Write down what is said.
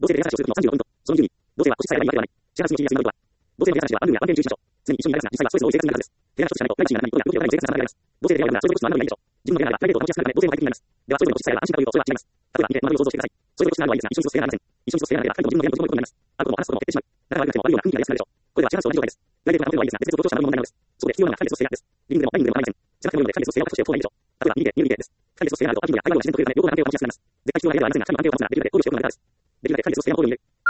同性でレアサーチをするときの36ポイント。その20に、同性は個室さえあればいいわけではない。支配するに必要なのは、同性でレアサーチは番組や案件注意しましょう。常に一緒にいられますが、実際はストレスを多い生活になるはずです。提案一つしないと、第一にならないことや動きをやらないので、同性でレアサーチはそれぞれ個室のあるのがいいでしょう。自分の恋愛はプライベートを保ちやすくなるため、同性の快適になります。では、それぞれの個室さえは安心かというと、それは違います。例えば、見て、学びを想像してください。それぞれ個室のあるのはいいですが、一緒に過ごす部屋がありません。一緒に過ごす部屋があれば、二人とも自分の部屋に閉じ込めることになります。あることも話すことも減ってしまう。だから悪くても悪いような雰囲気が安くなるでしょう。これはシェアハウスと同じ状態です。プライベートなホテルはいいですが、別々同居者の問題なのです。そこで必要なのが2人で過ごす部屋です。リビングでもダイニングでもありません。じゃなくてもいいので、2人で過ごす部屋を確保しておく方がいいでしょう。例えば、見てです。2人で過ごす部屋があると、アキングや会話が自然と取れるため、両方の関係を保ちやすくなります。絶対必要な部屋ではありませんが、2人の関係を保つのはできるので、考慮しておくのが大事です。できるだけ2人で過ごす部屋のホールに入れる。